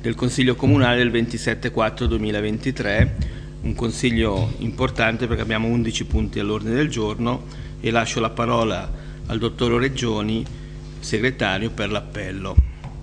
del Consiglio Comunale del 27/4/2023, un consiglio importante perché abbiamo 11 punti all'ordine del giorno e lascio la parola al dottor Oreggioni, segretario, per l'appello.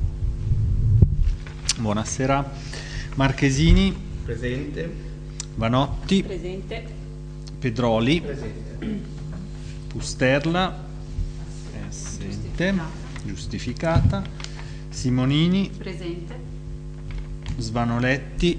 Buonasera. Marchesini. Presente. Vanotti. Presente. Pedroli. Presente. Pusterla. È assente. Giustificata. Simonini. Presente. Svanoletti.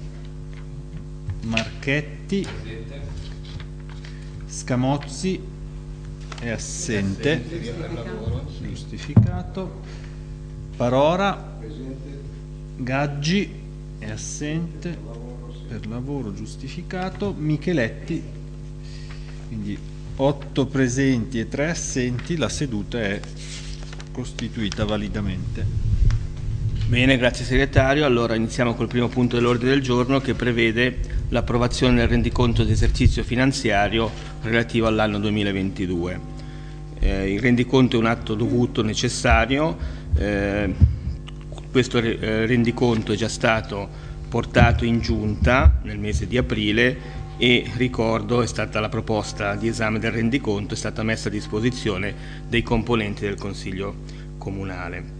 Marchetti. Presente. Scamozzi. È assente. Giustificato. Parora. Presente. Gaggi. È assente. Per lavoro giustificato. Micheletti. Quindi 8 presenti e 3 assenti. La seduta è costituita validamente. Bene, grazie segretario. Allora iniziamo col primo punto dell'ordine del giorno, che prevede l'approvazione del rendiconto di esercizio finanziario relativo all'anno 2022. Il rendiconto è un atto dovuto, necessario. Questo rendiconto è già stato portato in giunta nel mese di aprile e ricordo è stata la proposta di esame del rendiconto, è stata messa a disposizione dei componenti del Consiglio Comunale.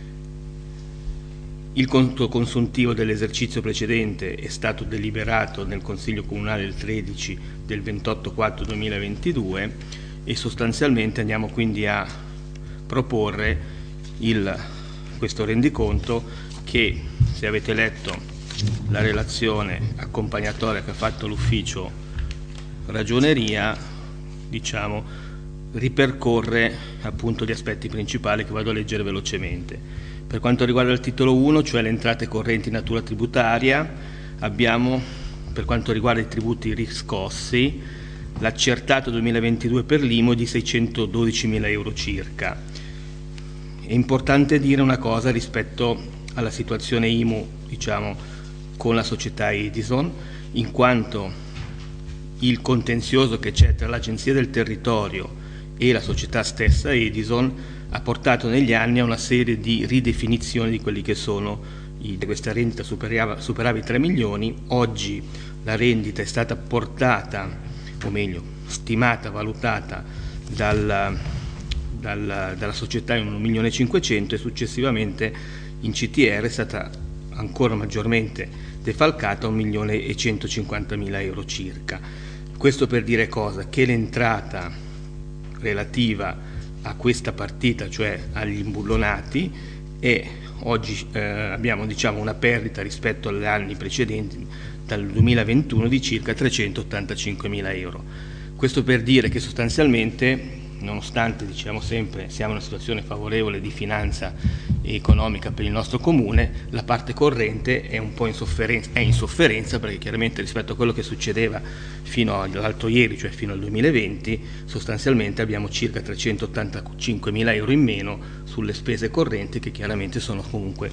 Il conto consuntivo dell'esercizio precedente è stato deliberato nel Consiglio Comunale il 13 del 28/4/2022 e sostanzialmente andiamo quindi a proporre questo rendiconto che, se avete letto la relazione accompagnatoria che ha fatto l'ufficio ragioneria, diciamo, ripercorre appunto gli aspetti principali che vado a leggere velocemente. Per quanto riguarda il titolo 1, cioè le entrate correnti in natura tributaria, abbiamo, per quanto riguarda i tributi riscossi, l'accertato 2022 per l'IMU di 612.000 euro circa. È importante dire una cosa rispetto alla situazione IMU, diciamo, con la società Edison, in quanto il contenzioso che c'è tra l'Agenzia del Territorio e la società stessa Edison ha portato negli anni a una serie di ridefinizioni di quelli che sono questa rendita superava i 3 milioni. Oggi la rendita è stata portata, o meglio stimata, valutata dalla società in 1.500.000 e successivamente in CTR è stata ancora maggiormente defalcata a 1.150.000 euro circa. Questo per dire cosa? Che l'entrata relativa a questa partita, cioè agli imbullonati, e oggi abbiamo, diciamo, una perdita rispetto agli anni precedenti dal 2021 di circa 385.000 euro. Questo per dire che sostanzialmente, nonostante, diciamo sempre, siamo in una situazione favorevole di finanza economica per il nostro comune, la parte corrente è un po' in sofferenza perché chiaramente rispetto a quello che succedeva fino all'altro ieri, cioè fino al 2020, sostanzialmente abbiamo circa 385.000 euro in meno sulle spese correnti, che chiaramente sono comunque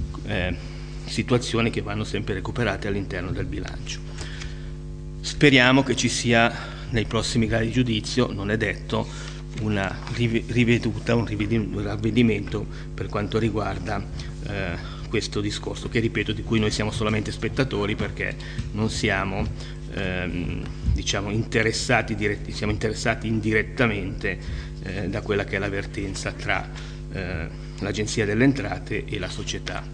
situazioni che vanno sempre recuperate all'interno del bilancio. Speriamo che ci sia nei prossimi gradi di giudizio, non è detto, una riveduta, un ravvedimento per quanto riguarda questo discorso, che ripeto, di cui noi siamo solamente spettatori perché non siamo diciamo interessati siamo interessati indirettamente da quella che è la vertenza tra l'Agenzia delle Entrate e la società.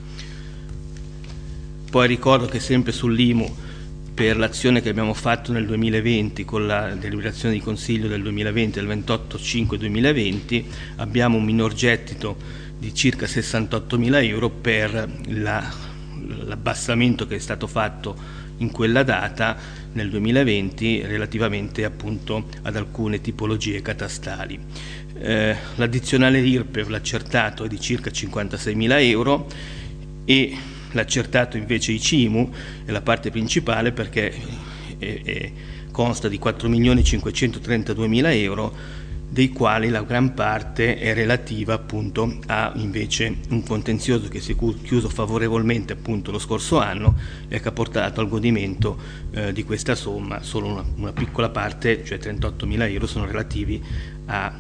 Poi ricordo che sempre sull'IMU, per l'azione che abbiamo fatto nel 2020 con la deliberazione di Consiglio del 2020, del 28/5/2020, abbiamo un minor gettito di circa 68.000 euro per l'abbassamento che è stato fatto in quella data nel 2020 relativamente appunto ad alcune tipologie catastali. L'addizionale IRPEF, l'accertato, è di circa 56.000 euro e l'accertato invece ICIMU è la parte principale perché consta di 4.532.000 euro, dei quali la gran parte è relativa appunto a invece un contenzioso che si è chiuso favorevolmente appunto lo scorso anno e che ha portato al godimento di questa somma. Solo una piccola parte, cioè 38.000 euro, sono relativi a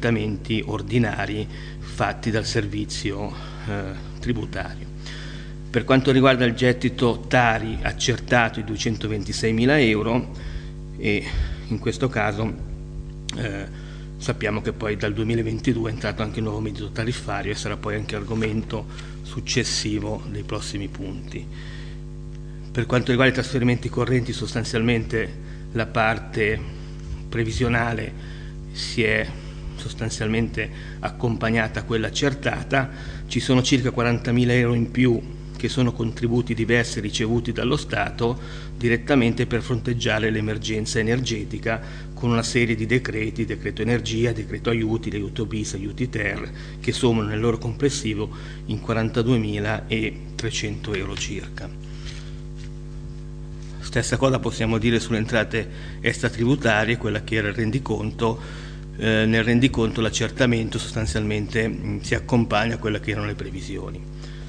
accertamenti ordinari fatti dal servizio tributario. Per quanto riguarda il gettito Tari accertato di 226.000 euro, e in questo caso sappiamo che poi dal 2022 è entrato anche il nuovo metodo tariffario e sarà poi anche argomento successivo dei prossimi punti. Per quanto riguarda i trasferimenti correnti, sostanzialmente la parte previsionale si è sostanzialmente accompagnata a quella accertata. Ci sono circa 40.000 euro in più che sono contributi diversi ricevuti dallo Stato direttamente per fronteggiare l'emergenza energetica con una serie di decreti, decreto energia, decreto aiuti, aiuto bis, aiuti ter, che sommano nel loro complessivo in 42.300 euro circa. Stessa cosa possiamo dire sulle entrate extratributarie, quella che era il rendiconto. Nel rendiconto l'accertamento sostanzialmente si accompagna a quelle che erano le previsioni.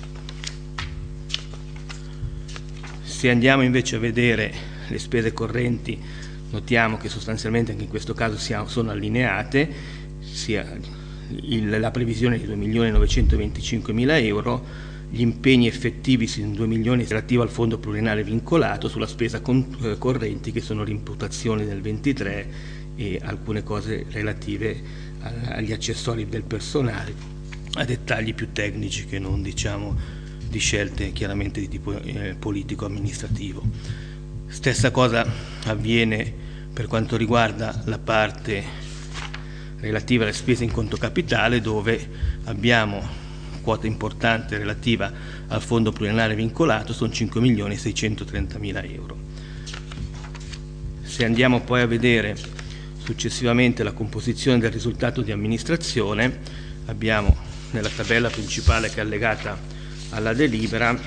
Se andiamo invece a vedere le spese correnti, notiamo che sostanzialmente anche in questo caso sono allineate, sia la previsione di 2.925.000 euro, gli impegni effettivi sono 2 milioni relativi al fondo pluriennale vincolato, sulla spesa correnti che sono l'imputazione del 23 e alcune cose relative agli accessori del personale, a dettagli più tecnici che non diciamo di scelte chiaramente di tipo politico-amministrativo. Stessa cosa avviene per quanto riguarda la parte relativa alle spese in conto capitale, dove abbiamo quota importante relativa al fondo pluriennale vincolato, sono 5.630.000 euro. Se andiamo poi a vedere successivamente la composizione del risultato di amministrazione, abbiamo nella tabella principale che è allegata alla delibera,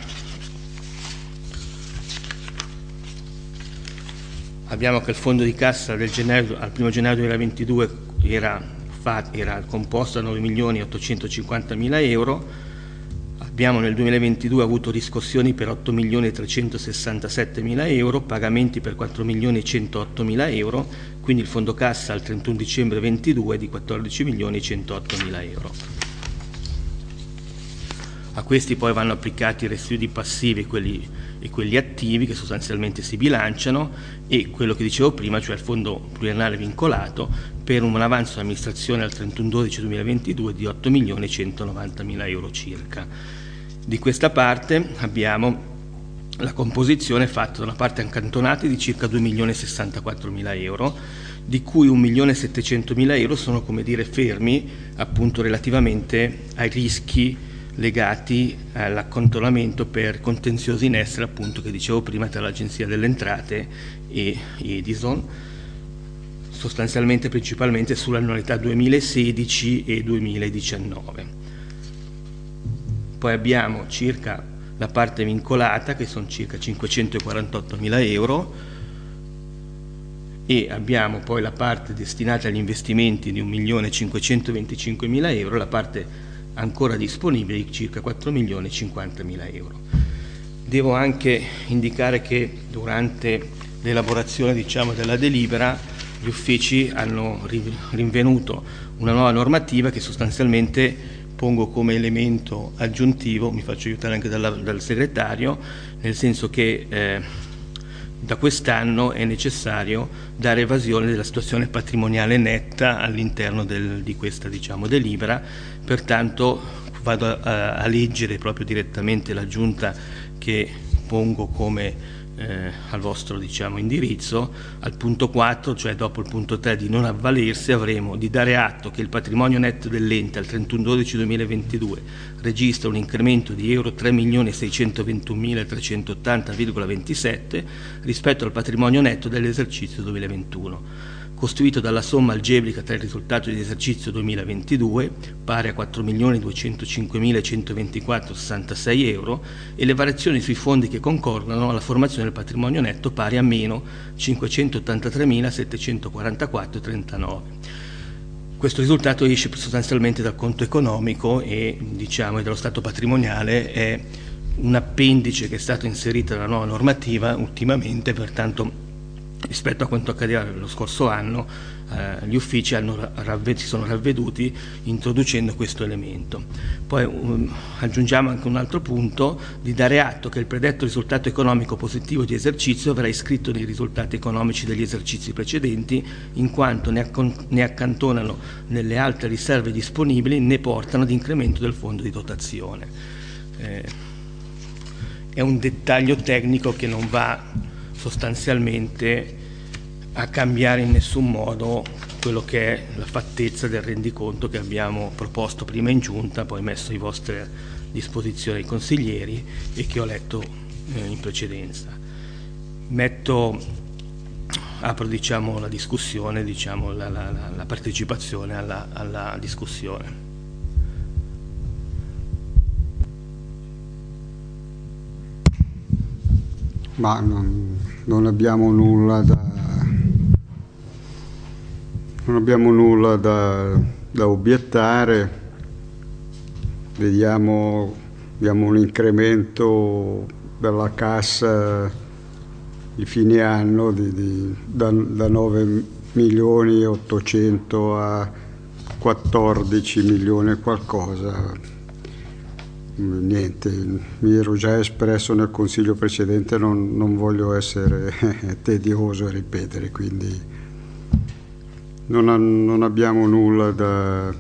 abbiamo che il fondo di cassa al 1 gennaio 2022 era composto da 9.850.000 euro, abbiamo nel 2022 avuto riscossioni per 8.367.000 euro, pagamenti per 4.108.000 euro, quindi il fondo cassa al 31 dicembre 2022 di 14.108.000 euro. A questi poi vanno applicati i residui passivi e quelli attivi che sostanzialmente si bilanciano, e quello che dicevo prima, cioè il fondo pluriennale vincolato, per un avanzo di amministrazione al 31/12/2022 di 8.190.000 euro circa. Di questa parte abbiamo la composizione fatta da una parte accantonati di circa 2.064.000 euro, di cui 1.700.000 euro sono, come dire, fermi appunto relativamente ai rischi legati all'accantonamento per contenziosi in essere, appunto, che dicevo prima, tra l'Agenzia delle Entrate e Edison, sostanzialmente principalmente sulle annualità 2016 e 2019. Poi abbiamo circa la parte vincolata, che sono circa 548.000 euro, e abbiamo poi la parte destinata agli investimenti di 1.525.000 euro, la parte ancora disponibili di circa 4.050.000 euro. Devo anche indicare che durante l'elaborazione, diciamo, della delibera, gli uffici hanno rinvenuto una nuova normativa che sostanzialmente pongo come elemento aggiuntivo, mi faccio aiutare anche dal segretario, nel senso che da quest'anno è necessario dare evasione della situazione patrimoniale netta all'interno di questa, diciamo, delibera. Pertanto vado a leggere proprio direttamente l'aggiunta che pongo come al vostro, diciamo, indirizzo. Al punto 4, cioè dopo il punto 3 di non avvalersi, avremo di dare atto che il patrimonio netto dell'ente al 31/12/2022 registra un incremento di euro 3.621.380,27 rispetto al patrimonio netto dell'esercizio 2021, costituito dalla somma algebrica tra il risultato di esercizio 2022, pari a 4.205.124,66 euro, e le variazioni sui fondi che concordano alla formazione del patrimonio netto, pari a meno 583.744,39. Questo risultato esce sostanzialmente dal conto economico e, diciamo, dallo stato patrimoniale, è un appendice che è stato inserito nella nuova normativa ultimamente, pertanto rispetto a quanto accadeva lo scorso anno. Gli uffici si sono ravveduti introducendo questo elemento. Poi aggiungiamo anche un altro punto, di dare atto che il predetto risultato economico positivo di esercizio verrà iscritto nei risultati economici degli esercizi precedenti, in quanto ne accantonano nelle altre riserve disponibili, né portano ad incremento del fondo di dotazione. È un dettaglio tecnico che non va sostanzialmente a cambiare in nessun modo quello che è la fattezza del rendiconto che abbiamo proposto prima in giunta, poi messo a vostra disposizione ai consiglieri e che ho letto in precedenza. Apro la discussione, la partecipazione alla discussione. Ma non abbiamo nulla da obiettare. Abbiamo un incremento della cassa di fine anno da 9.800.000 a 14 milioni e qualcosa. Niente, mi ero già espresso nel consiglio precedente, non voglio essere tedioso a ripetere, quindi non abbiamo nulla da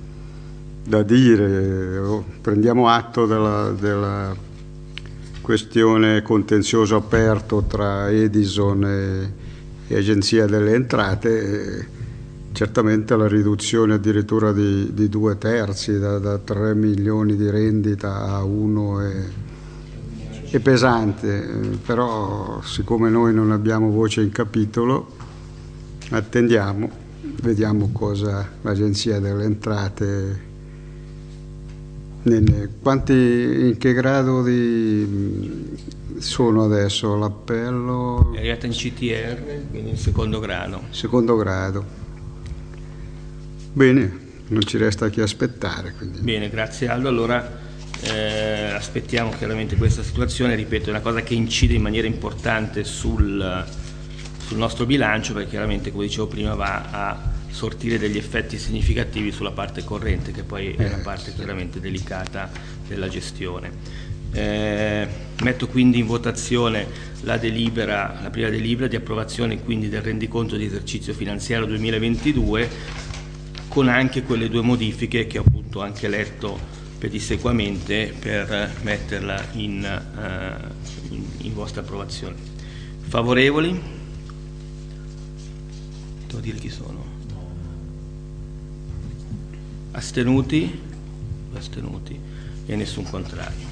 dire. Prendiamo atto della questione contenzioso aperto tra Edison e Agenzia delle Entrate. Certamente la riduzione addirittura di 2/3 da 3 milioni di rendita a 1 è pesante, però siccome noi non abbiamo voce in capitolo attendiamo, vediamo cosa l'Agenzia delle Entrate, in che grado sono adesso l'appello? È arrivata in CTR, quindi in secondo grado. Secondo grado. Bene, non ci resta che aspettare. Quindi. Bene, grazie Aldo. Allora aspettiamo chiaramente questa situazione, ripeto, è una cosa che incide in maniera importante sul nostro bilancio, perché chiaramente, come dicevo prima, va a sortire degli effetti significativi sulla parte corrente, che poi è la parte chiaramente delicata della gestione. Metto quindi in votazione la prima delibera di approvazione quindi del rendiconto di esercizio finanziario 2022, con anche quelle due modifiche che ho appunto anche letto pedissequamente per metterla in vostra approvazione. Favorevoli? Devo dire chi sono. Astenuti? Astenuti e nessun contrario.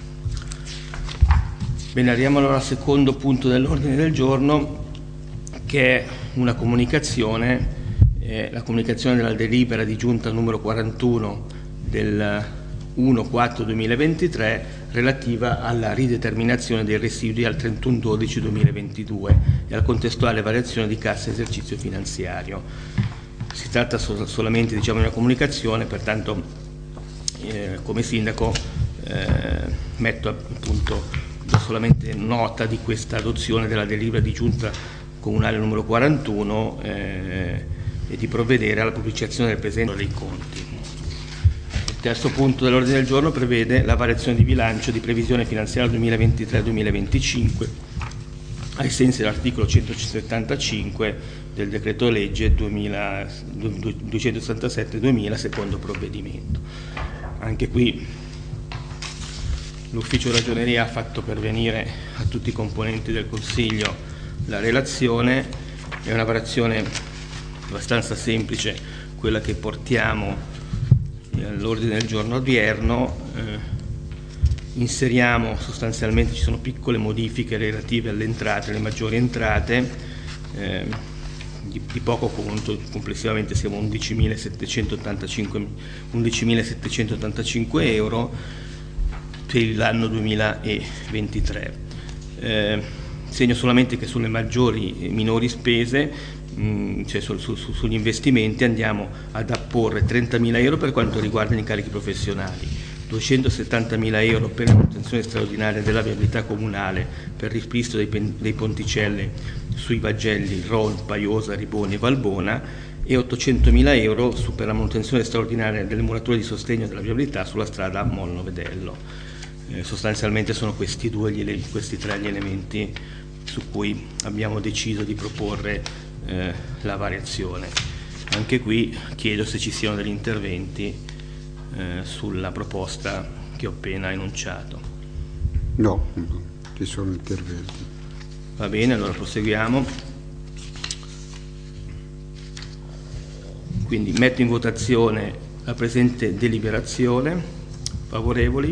Bene, arriviamo allora al secondo punto dell'ordine del giorno, che è una comunicazione. La comunicazione della delibera di giunta numero 41 del 1/4/2023 relativa alla rideterminazione dei residui al 31/12/2022 e alla contestuale variazione di cassa esercizio finanziario. Si tratta solamente di una comunicazione, pertanto come sindaco metto appunto solamente nota di questa adozione della delibera di giunta comunale numero 41 e di provvedere alla pubblicazione del presente dei conti. Il terzo punto dell'ordine del giorno prevede la variazione di bilancio di previsione finanziaria 2023-2025 ai sensi dell'articolo 175 del decreto legge 267-2000 secondo provvedimento. Anche qui l'ufficio ragioneria ha fatto pervenire a tutti i componenti del Consiglio la relazione. È una variazione abbastanza semplice quella che portiamo all'ordine del giorno odierno. Inseriamo sostanzialmente, ci sono piccole modifiche relative alle entrate, alle maggiori entrate di poco conto, complessivamente siamo 11.785 euro per l'anno 2023. Segno solamente che sulle minori spese, sugli investimenti, andiamo ad apporre 30.000 euro per quanto riguarda gli incarichi professionali, 270.000 euro per la manutenzione straordinaria della viabilità comunale per ripristino dei ponticelle sui Vagelli, Ron, Paiosa, Riboni e Valbona, e 800.000 euro per la manutenzione straordinaria delle murature di sostegno della viabilità sulla strada Molno-Vedello. Sostanzialmente sono questi tre gli elementi su cui abbiamo deciso di proporre la variazione. Anche qui chiedo se ci siano degli interventi sulla proposta che ho appena enunciato. No, ci sono interventi. Va bene, allora proseguiamo. Quindi metto in votazione la presente deliberazione. Favorevoli?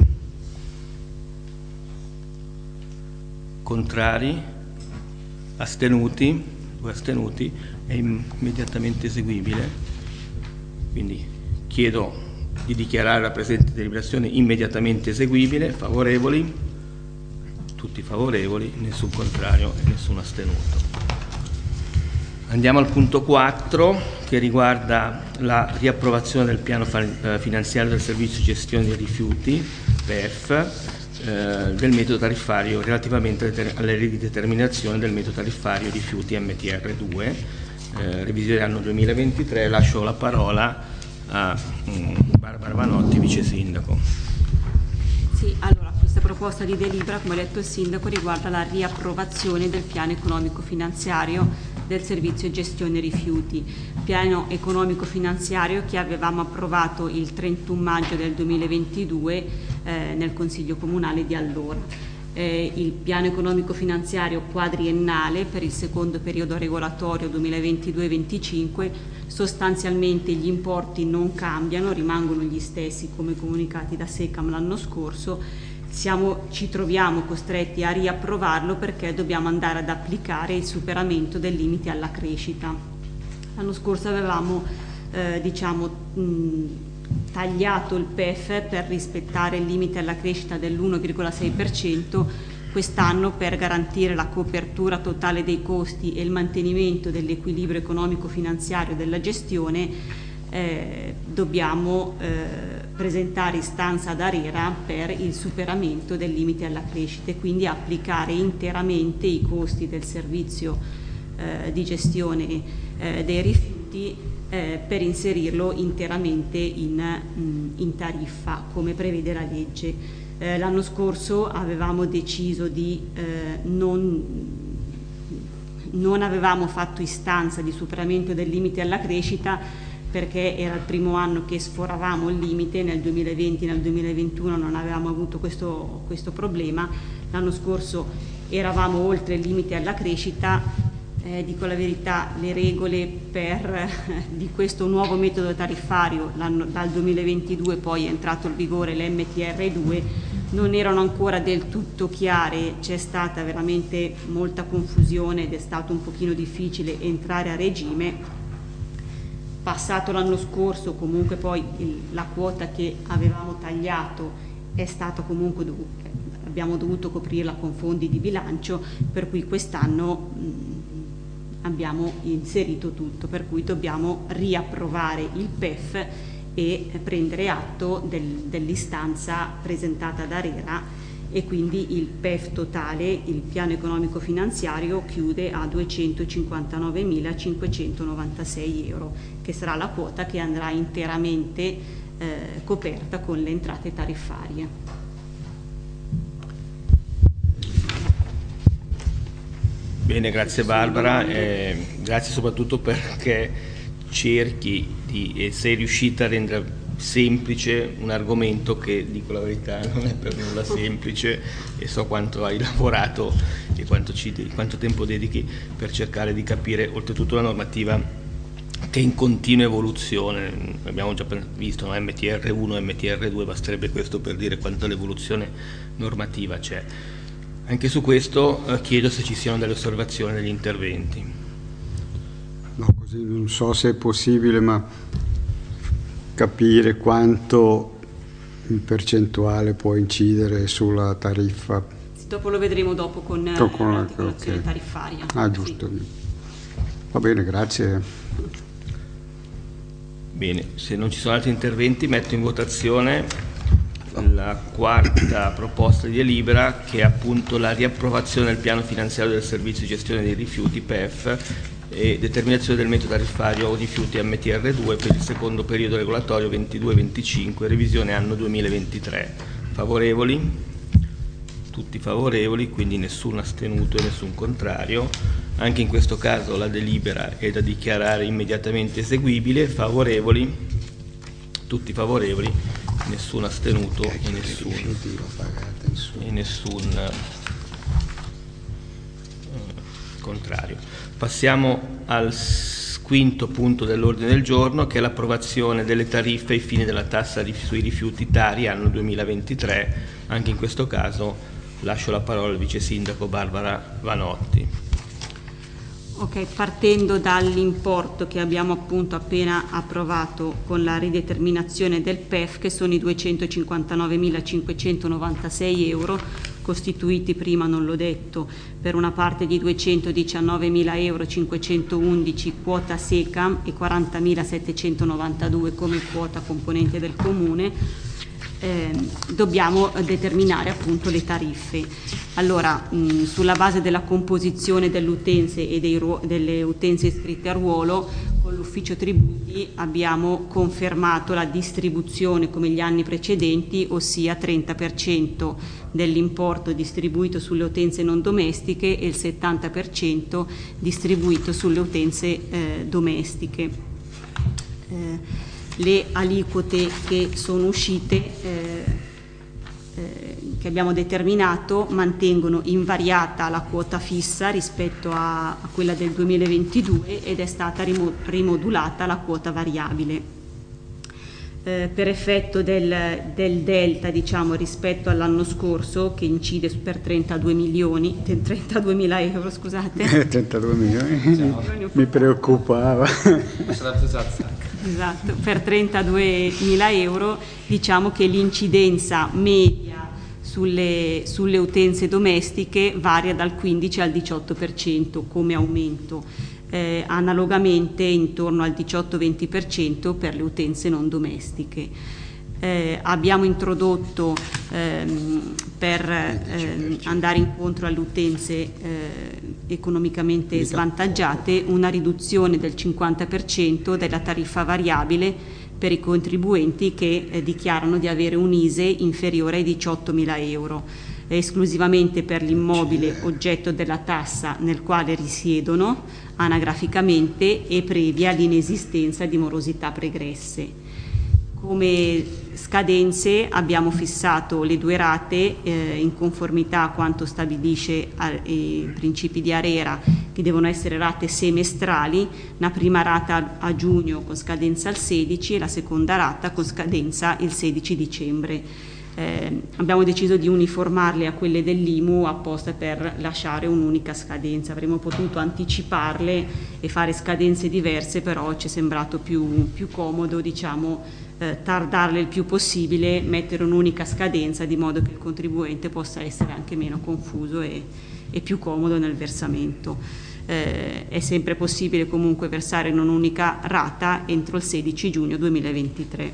Contrari? Astenuti? 2 astenuti? È immediatamente eseguibile. Quindi chiedo di dichiarare la presente deliberazione immediatamente eseguibile. Favorevoli? Tutti favorevoli, nessun contrario e nessun astenuto. Andiamo al punto 4, che riguarda la riapprovazione del piano finanziario del servizio di gestione dei rifiuti, PEF, del metodo tariffario relativamente alle rideterminazione del metodo tariffario rifiuti MTR2, revisione anno 2023. Lascio la parola a Barbara Vanotti, vice sindaco. Sì, allora questa proposta di delibera, come ha detto il sindaco, riguarda la riapprovazione del piano economico finanziario del servizio gestione rifiuti, piano economico finanziario che avevamo approvato il 31 maggio del 2022 nel Consiglio Comunale di allora. Il piano economico finanziario quadriennale per il secondo periodo regolatorio 2022-25, sostanzialmente gli importi non cambiano, rimangono gli stessi come comunicati da SECAM l'anno scorso. Ci troviamo costretti a riapprovarlo perché dobbiamo andare ad applicare il superamento del limite alla crescita. L'anno scorso avevamo tagliato il PEF per rispettare il limite alla crescita dell'1,6%, quest'anno per garantire la copertura totale dei costi e il mantenimento dell'equilibrio economico-finanziario della gestione. Dobbiamo presentare istanza ad ARERA per il superamento del limite alla crescita e quindi applicare interamente i costi del servizio di gestione dei rifiuti per inserirlo interamente in tariffa come prevede la legge. L'anno scorso avevamo deciso di non avevamo fatto istanza di superamento del limite alla crescita perché era il primo anno che sforavamo il limite. Nel 2020 e nel 2021 non avevamo avuto questo problema. L'anno scorso eravamo oltre il limite alla crescita. Dico la verità, le regole di questo nuovo metodo tariffario dal 2022 poi è entrato in vigore l'MTR2, non erano ancora del tutto chiare, c'è stata veramente molta confusione ed è stato un pochino difficile entrare a regime. Passato l'anno scorso comunque poi la quota che avevamo tagliato è stata comunque abbiamo dovuto coprirla con fondi di bilancio, per cui quest'anno abbiamo inserito tutto, per cui dobbiamo riapprovare il PEF e prendere atto dell'istanza presentata da ARERA, e quindi il PEF totale, il piano economico finanziario, chiude a 259.596 euro, che sarà la quota che andrà interamente coperta con le entrate tariffarie. Bene, grazie Barbara, grazie soprattutto perché cerchi e sei riuscita a rendere semplice un argomento che, dico la verità, non è per nulla semplice, e so quanto hai lavorato e quanto tempo dedichi per cercare di capire oltretutto la normativa che è in continua evoluzione. Abbiamo già visto, no? MTR1, MTR2, basterebbe questo per dire quanta l'evoluzione normativa c'è. Anche su questo chiedo se ci siano delle osservazioni, degli interventi. No, così non so se è possibile, ma capire quanto in percentuale può incidere sulla tariffa. Dopo lo vedremo dopo con l'articolazione tariffaria. Ah, giusto. Sì. Va bene, grazie. Bene, se non ci sono altri interventi metto in votazione la quarta proposta di delibera, che è appunto la riapprovazione del piano finanziario del servizio di gestione dei rifiuti PEF e determinazione del metodo tariffario rifiuti MTR2 per il secondo periodo regolatorio 22-25, revisione anno 2023. Favorevoli? Tutti favorevoli, quindi nessun astenuto e nessun contrario. Anche in questo caso la delibera è da dichiarare immediatamente eseguibile. Favorevoli? Tutti favorevoli, nessun astenuto e nessun contrario. Passiamo al quinto punto dell'ordine del giorno, che è l'approvazione delle tariffe ai fini della tassa sui rifiuti Tari anno 2023. Anche in questo caso lascio la parola al vice sindaco Barbara Vanotti. Ok, partendo dall'importo che abbiamo appunto appena approvato con la rideterminazione del PEF, che sono i 259.596 euro, costituiti, prima non l'ho detto, per una parte di 219.000 euro 511 quota SECAM e 40.792 come quota componente del comune. Dobbiamo determinare appunto le tariffe. Allora, sulla base della composizione delle utenze e delle utenze iscritte a ruolo, con l'ufficio tributi abbiamo confermato la distribuzione come gli anni precedenti, ossia 30% dell'importo distribuito sulle utenze non domestiche e il 70% distribuito sulle utenze domestiche. Le aliquote che sono uscite, che abbiamo determinato, mantengono invariata la quota fissa rispetto a quella del 2022 ed è stata rimodulata la quota variabile. Per effetto del delta, diciamo, rispetto all'anno scorso, che incide per 32.000 euro, scusate. 32 milioni, mi preoccupava. Esatto, per 32.000 euro diciamo che l'incidenza media sulle utenze domestiche varia dal 15 al 18% come aumento, analogamente intorno al 18-20% per le utenze non domestiche. Abbiamo introdotto per andare incontro alle utenze economicamente svantaggiate una riduzione del 50% della tariffa variabile per i contribuenti che dichiarano di avere un ISE inferiore ai 18.000 euro, esclusivamente per l'immobile oggetto della tassa nel quale risiedono anagraficamente e previa l'inesistenza di morosità pregresse. Come scadenze abbiamo fissato le due rate in conformità a quanto stabilisce i principi di ARERA, che devono essere rate semestrali, la prima rata a giugno con scadenza il 16 e la seconda rata con scadenza il 16 dicembre. Abbiamo deciso di uniformarle a quelle dell'IMU apposta per lasciare un'unica scadenza. Avremmo potuto anticiparle e fare scadenze diverse, però ci è sembrato più comodo, diciamo, tardarle il più possibile, mettere un'unica scadenza di modo che il contribuente possa essere anche meno confuso e più comodo nel versamento. È sempre possibile comunque versare in un'unica rata entro il 16 giugno 2023.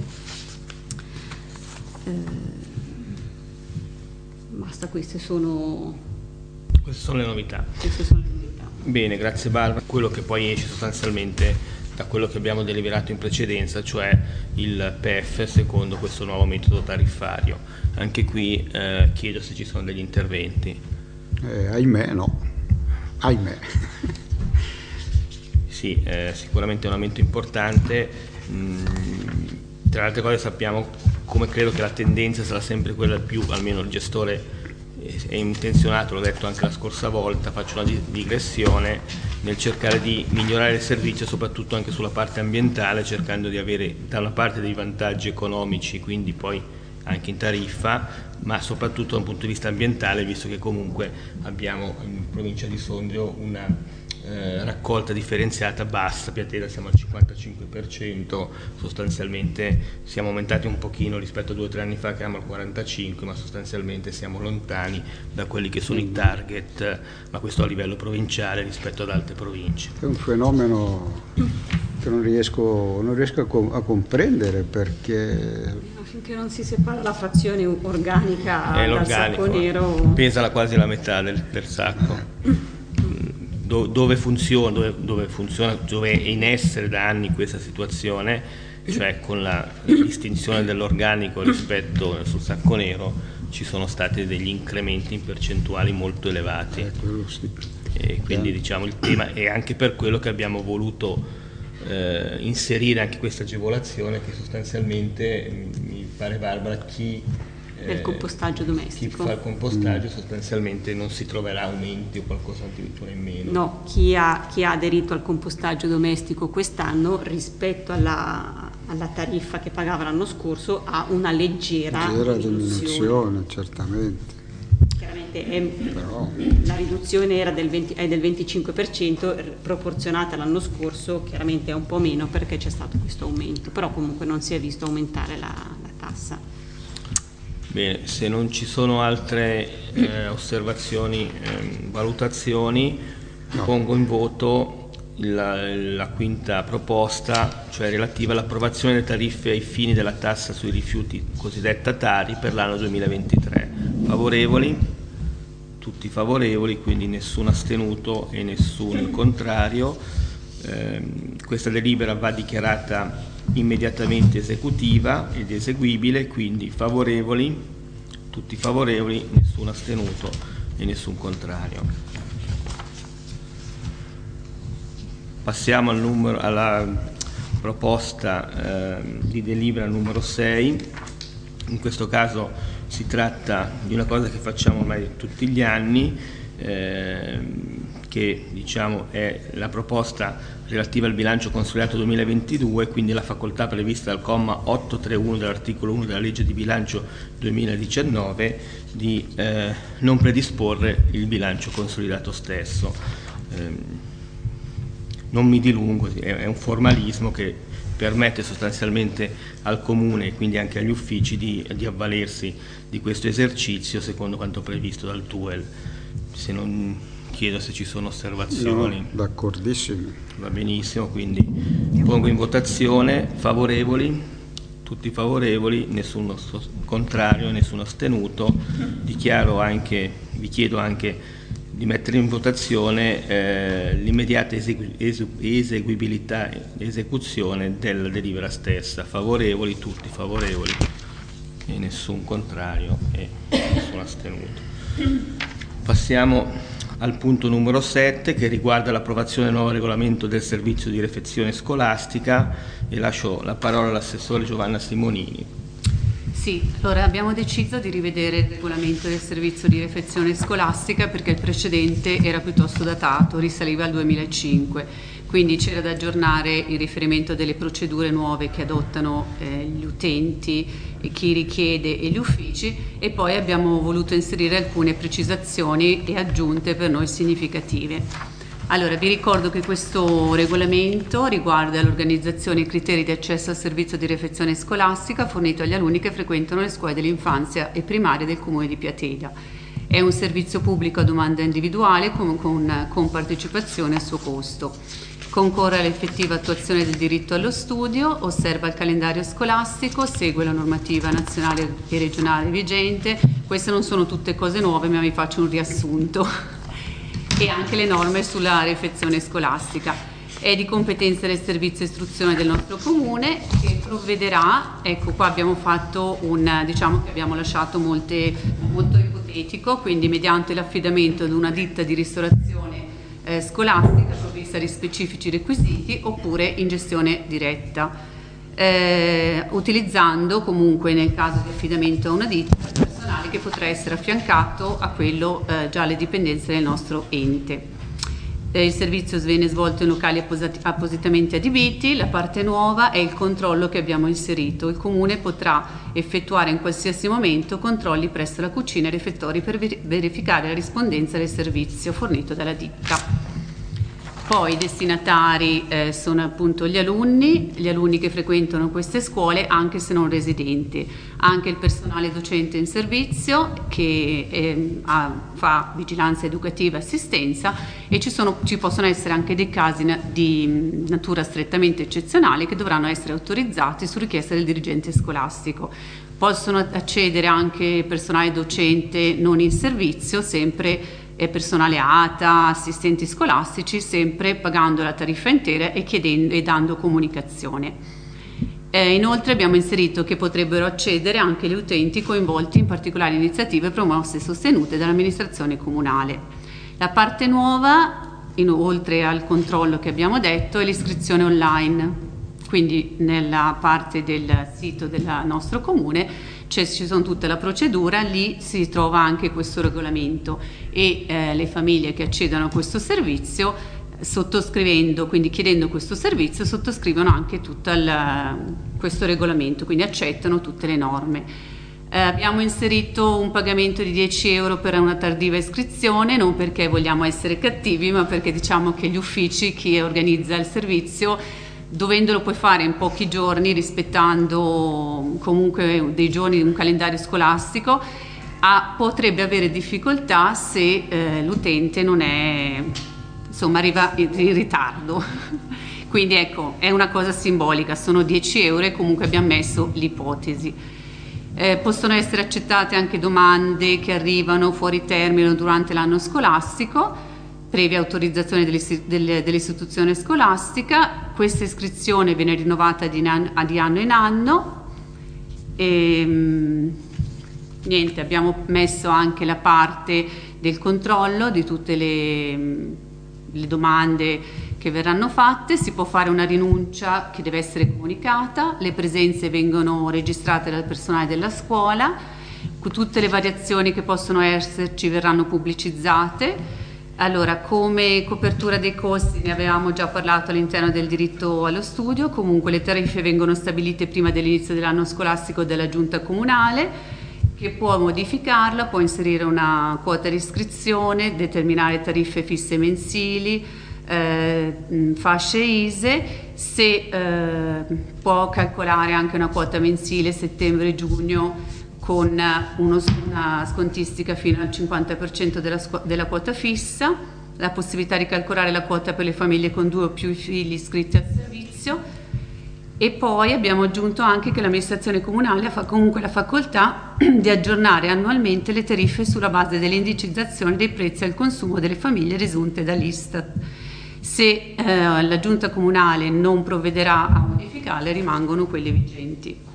Basta, queste sono le novità. Queste sono le novità. Bene, grazie Barbara. Quello che poi esce sostanzialmente da quello che abbiamo deliberato in precedenza, cioè il PEF secondo questo nuovo metodo tariffario. Anche qui chiedo se ci sono degli interventi. Ahimè no, ahimè. Sì, sicuramente è un aumento importante. Tra le altre cose sappiamo come credo che la tendenza sarà sempre quella più, almeno il gestore è intenzionato, l'ho detto anche la scorsa volta, faccio una digressione, nel cercare di migliorare il servizio soprattutto anche sulla parte ambientale, cercando di avere da una parte dei vantaggi economici, quindi poi anche in tariffa, ma soprattutto da un punto di vista ambientale, visto che comunque abbiamo in provincia di Sondrio raccolta differenziata bassa, Piatena siamo al 55%, sostanzialmente siamo aumentati un pochino rispetto a 2 o 3 anni fa che eravamo al 45%, ma sostanzialmente siamo lontani da quelli che sono i target, ma questo a livello provinciale rispetto ad altre province. È un fenomeno che non riesco a comprendere, perché finché non si separa la frazione organica dal sacco nero pesa quasi la metà del sacco. Dove è in essere da anni questa situazione, cioè con la distinzione dell'organico rispetto sul sacco nero, ci sono stati degli incrementi in percentuali molto elevati. E quindi diciamo il tema è anche per quello che abbiamo voluto inserire anche questa agevolazione, che sostanzialmente mi pare, Barbara, del compostaggio domestico. Chi fa il compostaggio sostanzialmente non si troverà aumenti o qualcosa addirittura in meno. No, chi ha aderito al compostaggio domestico quest'anno rispetto alla tariffa che pagava l'anno scorso ha una leggera diminuzione, certamente. Chiaramente la riduzione è del 25%, proporzionata all'anno scorso, chiaramente è un po' meno perché c'è stato questo aumento, però comunque non si è visto aumentare la tassa. Bene, se non ci sono altre osservazioni, valutazioni, pongo in voto la quinta proposta, cioè relativa all'approvazione delle tariffe ai fini della tassa sui rifiuti cosiddetta Tari per l'anno 2023. Favorevoli? Tutti favorevoli, quindi nessun astenuto e nessun contrario. Questa delibera va dichiarata immediatamente esecutiva ed eseguibile, quindi favorevoli, tutti favorevoli, nessun astenuto e nessun contrario. Passiamo alla proposta di delibera numero 6. In questo caso si tratta di una cosa che facciamo ormai tutti gli anni, che diciamo è la proposta relativa al bilancio consolidato 2022, quindi la facoltà prevista dal comma 831 dell'articolo 1 della legge di bilancio 2019 di non predisporre il bilancio consolidato stesso. Non mi dilungo, è un formalismo che permette sostanzialmente al Comune e quindi anche agli uffici di avvalersi di questo esercizio secondo quanto previsto dal TUEL. Se non chiedo se ci sono osservazioni. No, d'accordissimo. Va benissimo, quindi pongo in votazione. Favorevoli? Tutti favorevoli, nessuno contrario, nessuno astenuto. Vi chiedo anche di mettere in votazione l'immediata eseguibilità e esecuzione della delibera stessa. Favorevoli? Tutti favorevoli e nessun contrario e nessun astenuto. Passiamo al punto numero 7, che riguarda l'approvazione del nuovo regolamento del servizio di refezione scolastica, e lascio la parola all'assessore Giovanna Simonini. Sì, allora abbiamo deciso di rivedere il regolamento del servizio di refezione scolastica perché il precedente era piuttosto datato, risaliva al 2005. Quindi c'era da aggiornare il riferimento delle procedure nuove che adottano gli utenti, e chi richiede e gli uffici, e poi abbiamo voluto inserire alcune precisazioni e aggiunte per noi significative. Allora, vi ricordo che questo regolamento riguarda l'organizzazione e i criteri di accesso al servizio di refezione scolastica fornito agli alunni che frequentano le scuole dell'infanzia e primaria del Comune di Piatena. È un servizio pubblico a domanda individuale con partecipazione a suo costo. Concorre all'effettiva attuazione del diritto allo studio, osserva il calendario scolastico, segue la normativa nazionale e regionale vigente. Queste non sono tutte cose nuove, ma vi faccio un riassunto. E anche le norme sulla refezione scolastica. È di competenza del servizio istruzione del nostro comune, che provvederà, ecco qua abbiamo fatto diciamo che abbiamo lasciato molto ipotetico, quindi mediante l'affidamento ad una ditta di ristorazione scolastica provvista di specifici requisiti, oppure in gestione diretta, utilizzando comunque nel caso di affidamento a una ditta personale che potrà essere affiancato a quello già alle dipendenze del nostro ente. Il servizio viene svolto in locali appositamente adibiti. La parte nuova è il controllo che abbiamo inserito. Il Comune potrà effettuare in qualsiasi momento controlli presso la cucina e refettori per verificare la rispondenza del servizio fornito dalla ditta. Poi i destinatari sono appunto gli alunni che frequentano queste scuole anche se non residenti, anche il personale docente in servizio che fa vigilanza educativa e assistenza, e ci possono essere anche dei casi di natura strettamente eccezionale che dovranno essere autorizzati su richiesta del dirigente scolastico. Possono accedere anche personale docente non in servizio, sempre personale ATA, assistenti scolastici, sempre pagando la tariffa intera e dando comunicazione. Inoltre abbiamo inserito che potrebbero accedere anche gli utenti coinvolti in particolari iniziative promosse e sostenute dall'amministrazione comunale. La parte nuova, oltre al controllo che abbiamo detto, è l'iscrizione online. Quindi nella parte del sito del nostro comune ci sono tutta la procedura, lì si trova anche questo regolamento e le famiglie che accedono a questo servizio, sottoscrivendo, quindi chiedendo questo servizio, sottoscrivono anche tutto questo regolamento, quindi accettano tutte le norme. Abbiamo inserito un pagamento di 10 euro per una tardiva iscrizione, non perché vogliamo essere cattivi, ma perché diciamo che gli uffici, chi organizza il servizio, dovendolo poi fare in pochi giorni, rispettando comunque dei giorni di un calendario scolastico, potrebbe avere difficoltà se l'utente non è, insomma, arriva in ritardo. Quindi ecco, è una cosa simbolica, sono 10 euro e comunque abbiamo messo l'ipotesi. Possono essere accettate anche domande che arrivano fuori termine durante l'anno scolastico, previa autorizzazione dell'istituzione scolastica. Questa iscrizione viene rinnovata di anno in anno. Niente, abbiamo messo anche la parte del controllo di tutte le domande che verranno fatte. Si può fare una rinuncia che deve essere comunicata, le presenze vengono registrate dal personale della scuola, tutte le variazioni che possono esserci verranno pubblicizzate. Allora, come copertura dei costi ne avevamo già parlato all'interno del diritto allo studio. Comunque le tariffe vengono stabilite prima dell'inizio dell'anno scolastico dalla giunta comunale, che può modificarla, può inserire una quota di iscrizione, determinare tariffe fisse mensili, fasce ISE, può calcolare anche una quota mensile settembre-giugno con una scontistica fino al 50% della quota fissa, la possibilità di calcolare la quota per le famiglie con 2 o più figli iscritti al servizio. E poi abbiamo aggiunto anche che l'amministrazione comunale ha comunque la facoltà di aggiornare annualmente le tariffe sulla base dell'indicizzazione dei prezzi al consumo delle famiglie risunte dall'Istat. Se la giunta comunale non provvederà a modificarle, rimangono quelle vigenti.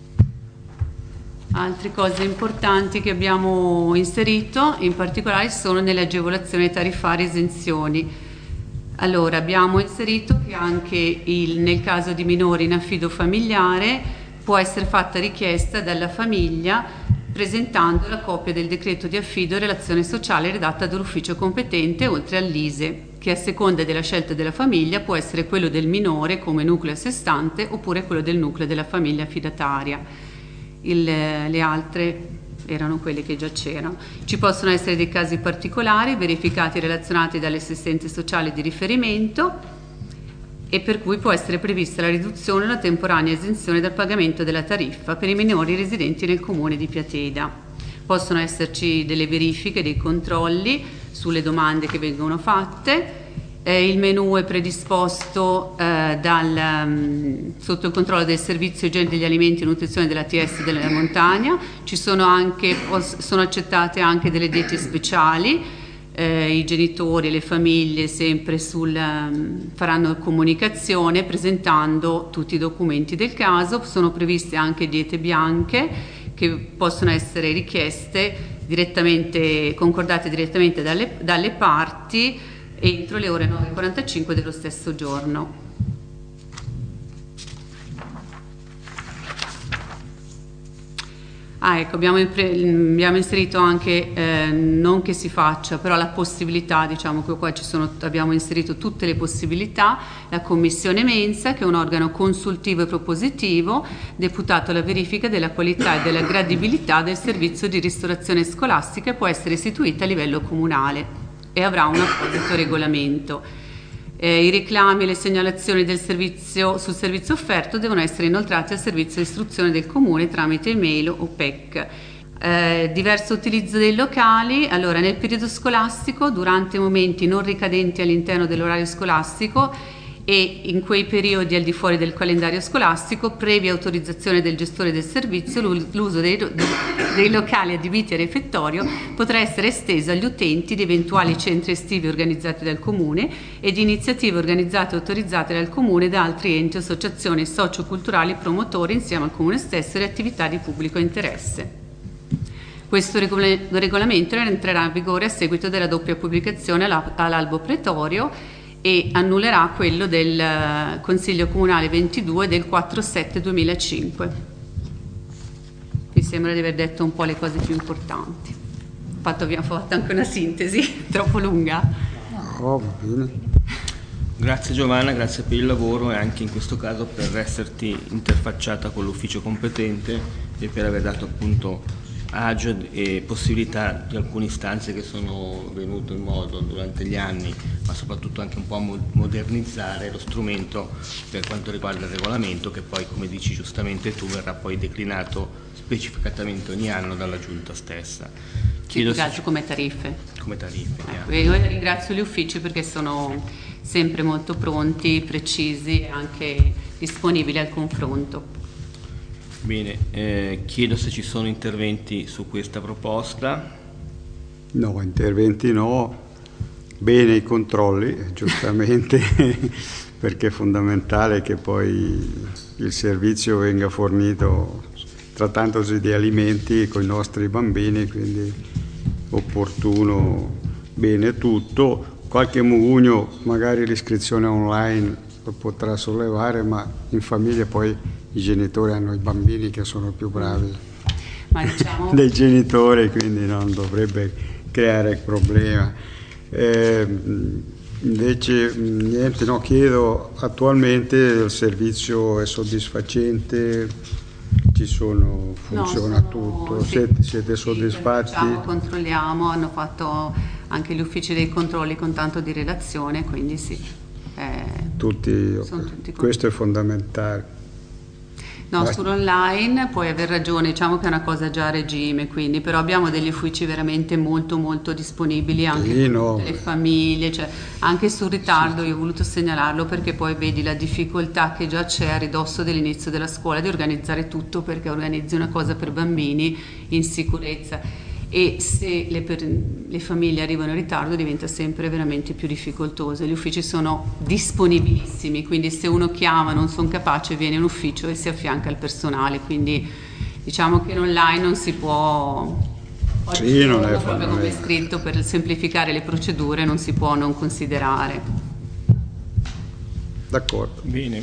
Altre cose importanti che abbiamo inserito in particolare sono nelle agevolazioni tariffarie esenzioni. Allora, abbiamo inserito che anche nel caso di minori in affido familiare può essere fatta richiesta dalla famiglia presentando la copia del decreto di affido e relazione sociale redatta dall'ufficio competente, oltre all'ISE, che a seconda della scelta della famiglia può essere quello del minore come nucleo a sé stante oppure quello del nucleo della famiglia affidataria. Le altre erano quelle che già c'erano. Ci possono essere dei casi particolari verificati e relazionati dall'assistente sociale di riferimento e per cui può essere prevista la riduzione o la temporanea esenzione dal pagamento della tariffa per i minori residenti nel comune di Piateda. Possono esserci delle verifiche, dei controlli sulle domande che vengono fatte. Il menù è predisposto sotto il controllo del Servizio Igiene degli Alimenti e Nutrizione dell'ATS della Montagna. Sono accettate anche delle diete speciali. I genitori e le famiglie sempre faranno comunicazione presentando tutti i documenti del caso. Sono previste anche diete bianche che possono essere richieste direttamente, concordate direttamente dalle parti entro le ore 9:45 dello stesso giorno. Ecco, abbiamo inserito anche, non che si faccia, però la possibilità, diciamo che qua abbiamo inserito tutte le possibilità, la commissione mensa, che è un organo consultivo e propositivo, deputato alla verifica della qualità e della gradibilità del servizio di ristorazione scolastica e può essere istituita a livello comunale e avrà un apposito regolamento. I reclami e le segnalazioni del servizio, sul servizio offerto devono essere inoltrati al servizio di istruzione del Comune tramite email o PEC. Diverso utilizzo dei locali. Allora, nel periodo scolastico, durante momenti non ricadenti all'interno dell'orario scolastico e in quei periodi al di fuori del calendario scolastico, previa autorizzazione del gestore del servizio, l'uso dei locali adibiti a refettorio potrà essere esteso agli utenti di eventuali centri estivi organizzati dal Comune e di iniziative organizzate e autorizzate dal Comune da altri enti o associazioni socioculturali promotori insieme al Comune stesso di attività di pubblico interesse. Questo regolamento entrerà in vigore a seguito della doppia pubblicazione all'albo pretorio e annullerà quello del Consiglio Comunale 22 del 4/7/2005. Mi sembra di aver detto un po' le cose più importanti. Abbiamo fatto anche una sintesi, troppo lunga. Oh, va bene. Grazie Giovanna, grazie per il lavoro e anche in questo caso per esserti interfacciata con l'ufficio competente e per aver dato appunto agio e possibilità di alcune istanze che sono venute in modo durante gli anni, ma soprattutto anche un po' a modernizzare lo strumento per quanto riguarda il regolamento, che poi, come dici giustamente tu, verrà poi declinato specificatamente ogni anno dalla Giunta stessa. Come tariffe. Come tariffe, Io ringrazio gli uffici perché sono sempre molto pronti, precisi e anche disponibili al confronto. Bene, chiedo se ci sono interventi su questa proposta. No, interventi no. Bene i controlli, giustamente, perché è fondamentale che poi il servizio venga fornito, trattandosi di alimenti, con i nostri bambini, quindi opportuno, bene tutto. Qualche mugugno, magari l'iscrizione online lo potrà sollevare, ma in famiglia poi i genitori hanno i bambini che sono più bravi dei genitori, quindi non dovrebbe creare problema. Invece niente, no, chiedo attualmente il servizio è soddisfacente, funziona tutto, sì, siete soddisfatti? Controlliamo, hanno fatto anche gli uffici dei controlli con tanto di relazione, quindi sì. Tutti, questo è fondamentale. No, sull'online puoi aver ragione, diciamo che è una cosa già a regime, quindi, però abbiamo degli uffici veramente molto molto disponibili anche per tutte le famiglie, cioè anche sul ritardo io ho voluto segnalarlo perché poi vedi la difficoltà che già c'è a ridosso dell'inizio della scuola di organizzare tutto, perché organizzi una cosa per bambini in sicurezza e se le famiglie arrivano in ritardo diventa sempre veramente più difficoltoso. Gli uffici sono disponibilissimi, quindi se uno chiama non sono capace viene in ufficio e si affianca al personale, quindi diciamo che in online non si può, sì, non è proprio come è scritto, per semplificare le procedure non si può non considerare. D'accordo. Bene.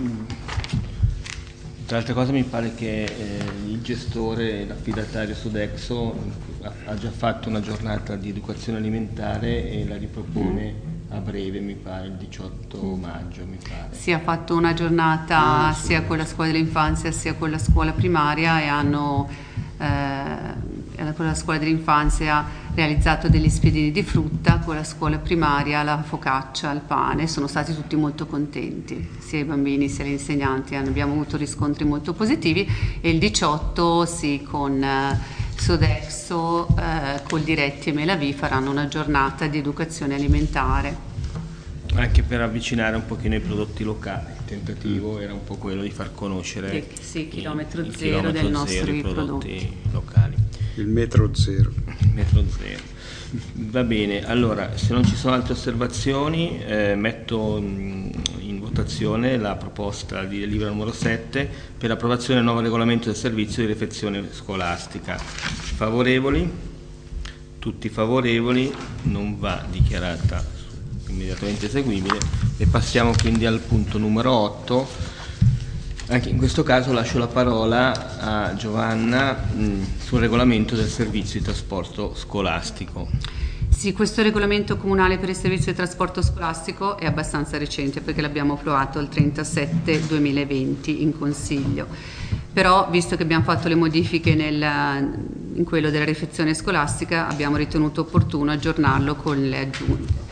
Tra altre cose mi pare che il gestore, l'affidatario Sodexo ha già fatto una giornata di educazione alimentare e la ripropone a breve, mi pare, il 18 maggio, mi pare. Si è fatto una giornata sia con la scuola dell'infanzia sia con la scuola primaria e hanno con la scuola dell'infanzia realizzato degli spiedini di frutta, con la scuola primaria la focaccia, il pane. Sono stati tutti molto contenti, sia i bambini sia gli insegnanti, abbiamo avuto riscontri molto positivi e il 18 sì, con Sodexo, col Diretti e Melavi faranno una giornata di educazione alimentare. Anche per avvicinare un pochino i prodotti locali, il tentativo era un po' quello di far conoscere sì, chilometro zero del nostro i prodotti prodotti locali. Il metro zero. Metro zero. Va bene, allora se non ci sono altre osservazioni metto in votazione la proposta di delibera numero 7 per l'approvazione del nuovo regolamento del servizio di refezione scolastica. Favorevoli? Tutti favorevoli, non va dichiarata immediatamente eseguibile e passiamo quindi al punto numero 8. Anche in questo caso lascio la parola a Giovanna sul regolamento del servizio di trasporto scolastico. Sì, questo regolamento comunale per il servizio di trasporto scolastico è abbastanza recente perché l'abbiamo approvato il 30/7/2020 in Consiglio, però visto che abbiamo fatto le modifiche in quello della refezione scolastica abbiamo ritenuto opportuno aggiornarlo con le aggiunte.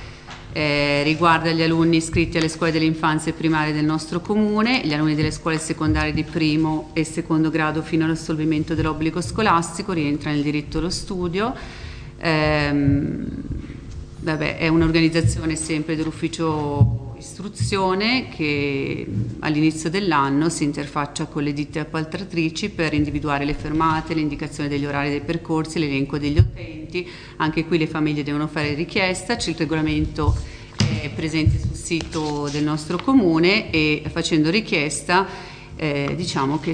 riguarda gli alunni iscritti alle scuole dell'infanzia e primarie del nostro comune, gli alunni delle scuole secondarie di primo e secondo grado fino all'assolvimento dell'obbligo scolastico, rientra nel diritto allo studio. È un'organizzazione sempre dell'ufficio istruzione che all'inizio dell'anno si interfaccia con le ditte appaltatrici per individuare le fermate, l'indicazione degli orari dei percorsi, l'elenco degli utenti. Anche qui le famiglie devono fare richiesta, il regolamento è presente sul sito del nostro comune e facendo richiesta diciamo che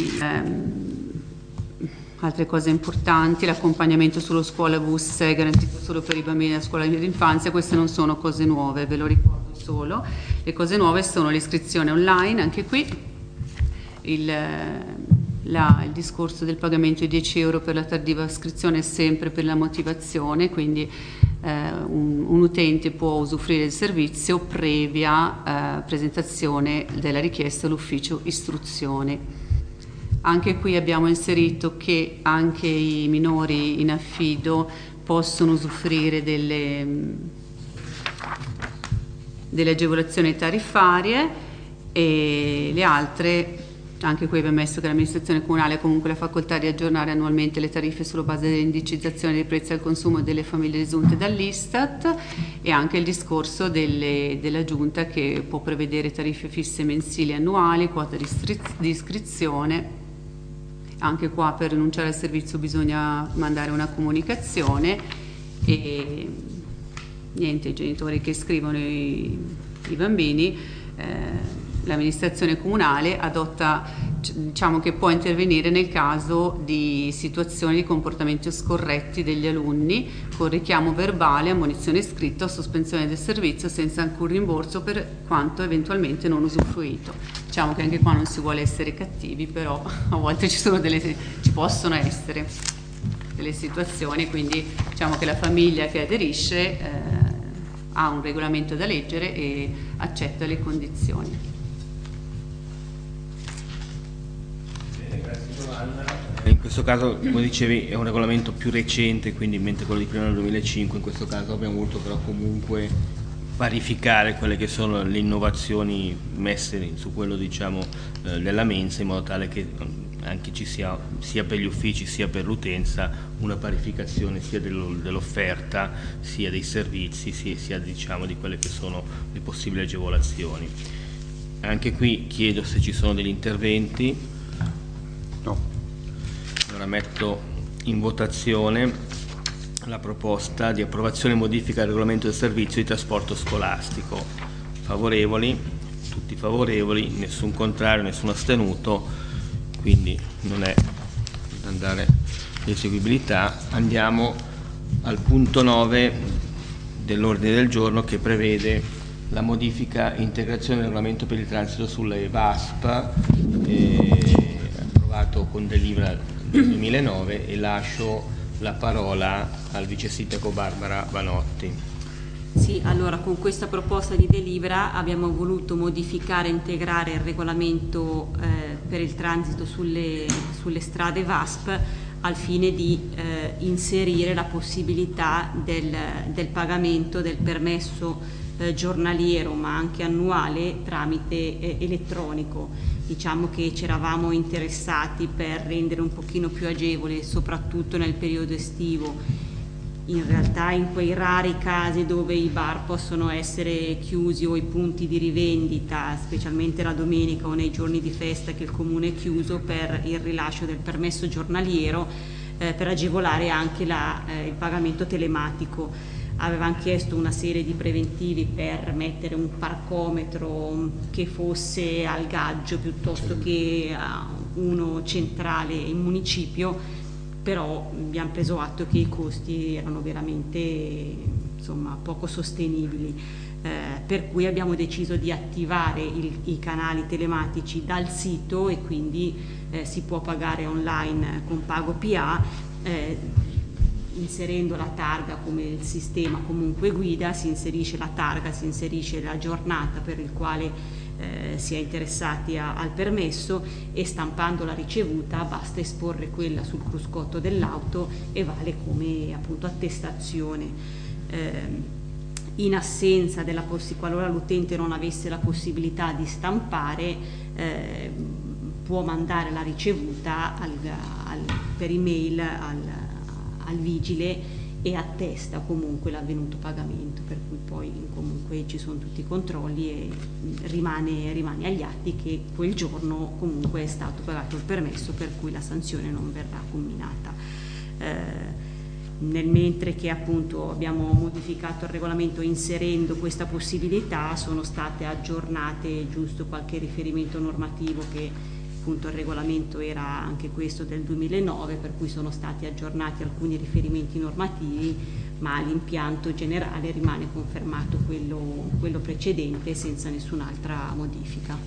altre cose importanti, l'accompagnamento sullo scuola bus è garantito solo per i bambini della scuola dell'infanzia. Queste non sono cose nuove, ve lo ricordo solo. Le cose nuove sono l'iscrizione online, anche qui il discorso del pagamento di 10 euro per la tardiva iscrizione è sempre per la motivazione, quindi un utente può usufruire del servizio previa presentazione della richiesta all'ufficio istruzione. Anche qui abbiamo inserito che anche i minori in affido possono usufruire delle agevolazioni tariffarie, e le altre, anche qui abbiamo messo che l'amministrazione comunale ha comunque la facoltà di aggiornare annualmente le tariffe sulla base dell'indicizzazione dei prezzi al consumo delle famiglie risunte dall'Istat, e anche il discorso della giunta che può prevedere tariffe fisse mensili e annuali, quota di iscrizione. Anche qua per rinunciare al servizio bisogna mandare una comunicazione, e niente, i genitori che iscrivono i bambini, l'amministrazione comunale adotta, diciamo che può intervenire nel caso di situazioni di comportamenti scorretti degli alunni con richiamo verbale, ammonizione scritta o sospensione del servizio senza alcun rimborso per quanto eventualmente non usufruito. Diciamo che anche qua non si vuole essere cattivi, però a volte ci possono essere delle situazioni, quindi diciamo che la famiglia che aderisce ha un regolamento da leggere e accetta le condizioni. Bene, grazie Giovanna. In questo caso, come dicevi, è un regolamento più recente, quindi mentre quello di prima del 2005, in questo caso abbiamo voluto però comunque parificare quelle che sono le innovazioni messe su quello, diciamo, della mensa, in modo tale che anche ci sia per gli uffici sia per l'utenza una parificazione sia dell'offerta sia dei servizi sia diciamo di quelle che sono le possibili agevolazioni. Anche qui chiedo se ci sono degli interventi. No. Allora metto in votazione la proposta di approvazione e modifica del regolamento del servizio di trasporto scolastico. Favorevoli? Tutti favorevoli, nessun contrario, nessun astenuto, quindi non è da andare di eseguibilità. Andiamo al punto 9 dell'ordine del giorno, che prevede la modifica e integrazione del regolamento per il transito sulle VASP, approvato con delibera del 2009, e lascio la parola al vice sindaco Barbara Vanotti. Sì, allora con questa proposta di delibera abbiamo voluto modificare e integrare il regolamento per il transito sulle strade VASP al fine di inserire la possibilità del pagamento del permesso giornaliero ma anche annuale tramite elettronico. Diciamo che ci eravamo interessati per rendere un pochino più agevole, soprattutto nel periodo estivo, in realtà in quei rari casi dove i bar possono essere chiusi o i punti di rivendita, specialmente la domenica o nei giorni di festa che il comune è chiuso, per il rilascio del permesso giornaliero per agevolare anche il pagamento telematico. Avevano chiesto una serie di preventivi per mettere un parcometro che fosse al gaggio piuttosto che uno centrale in municipio, però abbiamo preso atto che i costi erano veramente poco sostenibili, per cui abbiamo deciso di attivare i canali telematici dal sito, e quindi si può pagare online con Pago PA, inserendo la targa come il sistema comunque guida. Si inserisce la targa, si inserisce la giornata per il quale si è interessati al permesso, e stampando la ricevuta basta esporre quella sul cruscotto dell'auto e vale come appunto attestazione. in assenza della qualora l'utente non avesse la possibilità di stampare, può mandare la ricevuta per email al vigile e attesta comunque l'avvenuto pagamento, per cui poi comunque ci sono tutti i controlli e rimane agli atti che quel giorno comunque è stato pagato il permesso, per cui la sanzione non verrà comminata. Nel mentre che appunto abbiamo modificato il regolamento inserendo questa possibilità, sono state aggiornate giusto qualche riferimento normativo, che appunto il regolamento era anche questo del 2009, per cui sono stati aggiornati alcuni riferimenti normativi, ma l'impianto generale rimane confermato quello precedente senza nessun'altra modifica.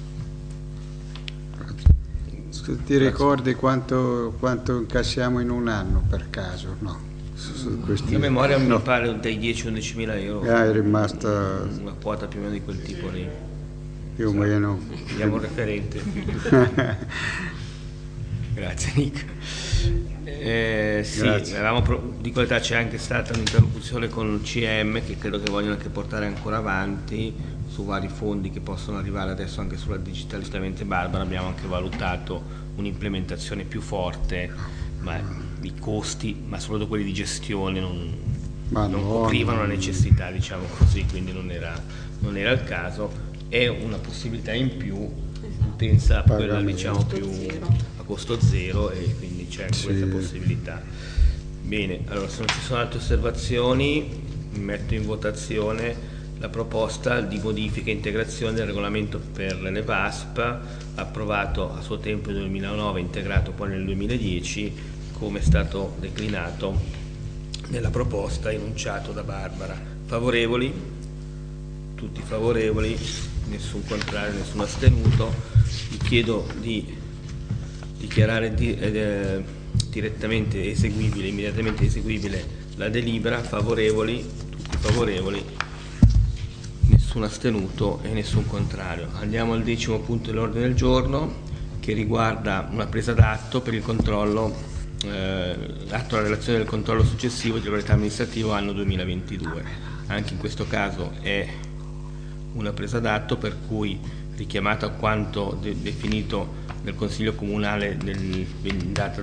Ti ricordi quanto incassiamo in un anno per caso? No. La memoria mi pare dai 10-11.000 euro. È rimasta una quota più o meno di quel tipo lì. Più o meno. Vediamo il referente. Grazie Nick. Sì, di qualità. C'è anche stata un'interlocuzione con il CM, che credo che vogliono anche portare ancora avanti su vari fondi che possono arrivare adesso anche sulla digitalizzazione. Barbara, abbiamo anche valutato un'implementazione più forte, ma i costi, ma soprattutto quelli di gestione, non coprivano la necessità, diciamo così, quindi non era il caso. È una possibilità in più, utenza quella diciamo più a costo zero, e quindi c'è questa possibilità. Bene, allora se non ci sono altre osservazioni metto in votazione la proposta di modifica e integrazione del regolamento per le VASP, approvato a suo tempo nel 2009, integrato poi nel 2010, come è stato declinato nella proposta enunciato da Barbara. Favorevoli? Tutti favorevoli, nessun contrario, nessun astenuto. Vi chiedo di dichiarare direttamente eseguibile, immediatamente eseguibile la delibera. Favorevoli? Tutti favorevoli, nessun astenuto e nessun contrario. Andiamo al 10° punto dell'ordine del giorno, che riguarda una presa d'atto per il controllo, atto alla relazione del controllo successivo di regolarità amministrativo anno 2022. Anche in questo caso è una presa d'atto per cui, richiamato a quanto definito nel Consiglio Comunale in data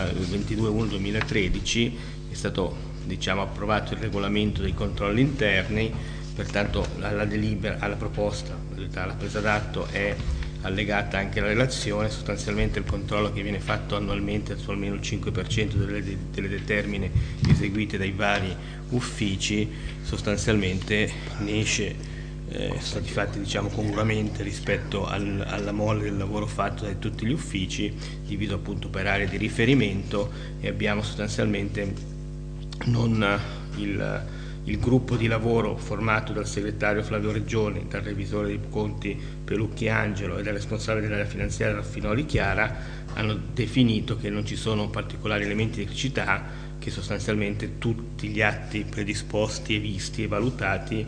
22/1/2013, è stato approvato il regolamento dei controlli interni. Pertanto alla proposta, alla presa d'atto è allegata anche la relazione. Sostanzialmente il controllo che viene fatto annualmente su almeno il 5% delle determine eseguite dai vari uffici, sostanzialmente ne esce, sono stati fatti congruamente rispetto alla mole del lavoro fatto da tutti gli uffici, diviso appunto per aree di riferimento, e abbiamo sostanzialmente non il gruppo di lavoro formato dal segretario Flavio Reggioni, dal revisore dei conti Pelucchi Angelo e dal responsabile dell'area finanziaria Raffinoli Chiara, hanno definito che non ci sono particolari elementi di criticità, che sostanzialmente tutti gli atti predisposti e visti e valutati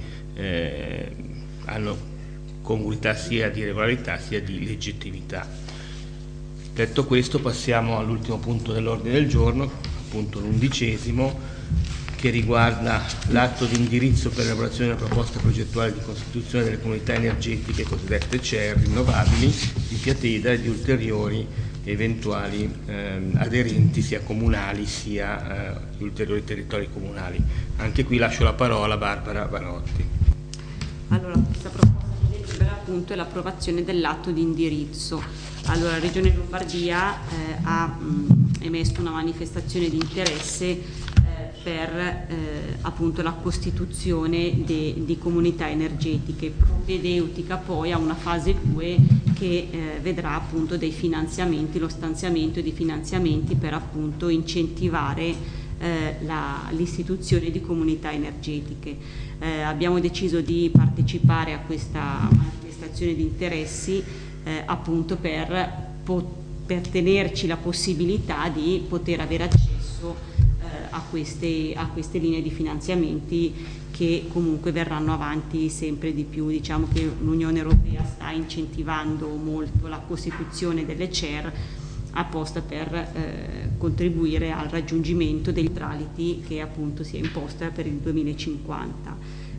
hanno congruità sia di regolarità sia di legittimità. Detto questo, passiamo all'ultimo punto dell'ordine del giorno, appunto l'11°, che riguarda l'atto di indirizzo per l'elaborazione della proposta progettuale di costituzione delle comunità energetiche cosiddette CER rinnovabili di Piateda e di ulteriori eventuali aderenti, sia comunali sia di ulteriori territori comunali. Anche qui lascio la parola a Barbara Vanotti. Allora, questa proposta di delibera appunto è l'approvazione dell'atto di indirizzo. Allora, la Regione Lombardia ha emesso una manifestazione di interesse per appunto la costituzione di comunità energetiche, propedeutica poi a una fase 2 che vedrà appunto dei finanziamenti, lo stanziamento di finanziamenti per appunto incentivare l'istituzione di comunità energetiche. Abbiamo deciso di partecipare a questa manifestazione di interessi appunto per tenerci la possibilità di poter avere accesso a queste linee di finanziamenti, che comunque verranno avanti sempre di più. Diciamo che l'Unione Europea sta incentivando molto la costituzione delle CER apposta per contribuire al raggiungimento dei neutrality che appunto si è imposta per il 2050.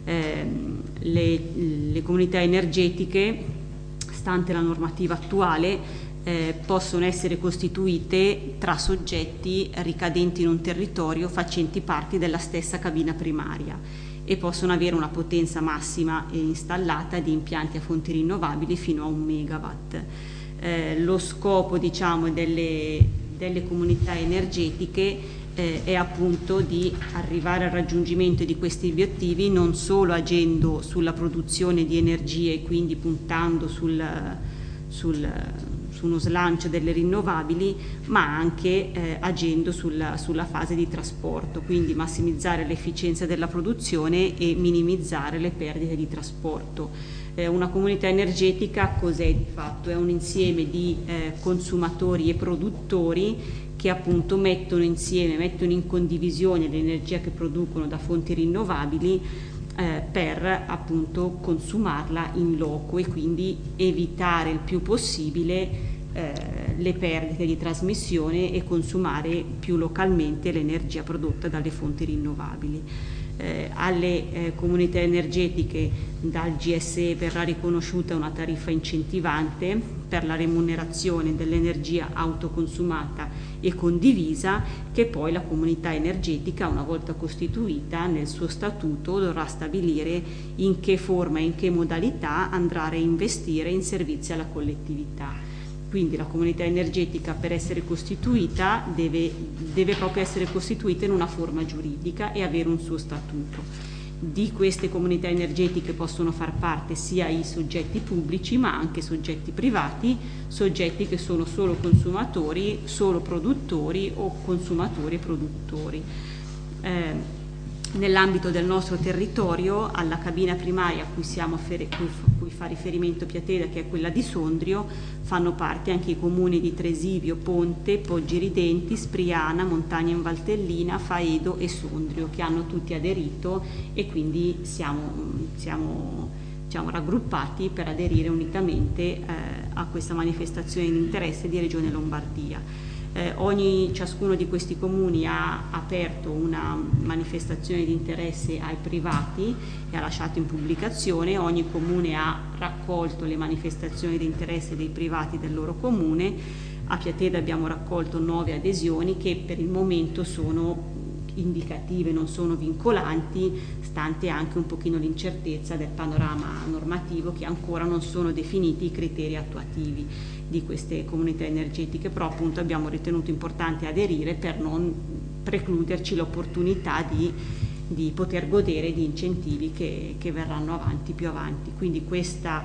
Le comunità energetiche, stante la normativa attuale, possono essere costituite tra soggetti ricadenti in un territorio facenti parte della stessa cabina primaria e possono avere una potenza massima installata di impianti a fonti rinnovabili fino a 1 megawatt. Lo scopo, diciamo, delle comunità energetiche è appunto di arrivare al raggiungimento di questi obiettivi non solo agendo sulla produzione di energie e quindi puntando su uno slancio delle rinnovabili, ma anche agendo sulla fase di trasporto, quindi massimizzare l'efficienza della produzione e minimizzare le perdite di trasporto. Una comunità energetica cos'è di fatto? È un insieme di consumatori e produttori che appunto mettono in condivisione l'energia che producono da fonti rinnovabili per appunto consumarla in loco e quindi evitare il più possibile le perdite di trasmissione e consumare più localmente l'energia prodotta dalle fonti rinnovabili. Alle comunità energetiche dal GSE verrà riconosciuta una tariffa incentivante per la remunerazione dell'energia autoconsumata e condivisa, che poi la comunità energetica, una volta costituita, nel suo statuto dovrà stabilire in che forma e in che modalità andrà a reinvestire in servizi alla collettività. Quindi la comunità energetica, per essere costituita, deve proprio essere costituita in una forma giuridica e avere un suo statuto. Di queste comunità energetiche possono far parte sia i soggetti pubblici ma anche soggetti privati, soggetti che sono solo consumatori, solo produttori o consumatori e produttori. Nell'ambito del nostro territorio, alla cabina primaria a cui fa riferimento Piateda, che è quella di Sondrio, fanno parte anche i comuni di Tresivio, Ponte, Poggi Ridenti, Spriana, Montagna in Valtellina, Faedo e Sondrio, che hanno tutti aderito e quindi siamo raggruppati per aderire unitamente a questa manifestazione di interesse di Regione Lombardia. Ciascuno di questi comuni ha aperto una manifestazione di interesse ai privati e ha lasciato in pubblicazione. Ogni comune ha raccolto le manifestazioni di interesse dei privati del loro comune. A Piateda abbiamo raccolto 9 adesioni che per il momento sono indicative, non sono vincolanti, stante anche un pochino l'incertezza del panorama normativo, che ancora non sono definiti i criteri attuativi di queste comunità energetiche, però appunto abbiamo ritenuto importante aderire per non precluderci l'opportunità di poter godere di incentivi che verranno più avanti. Quindi questa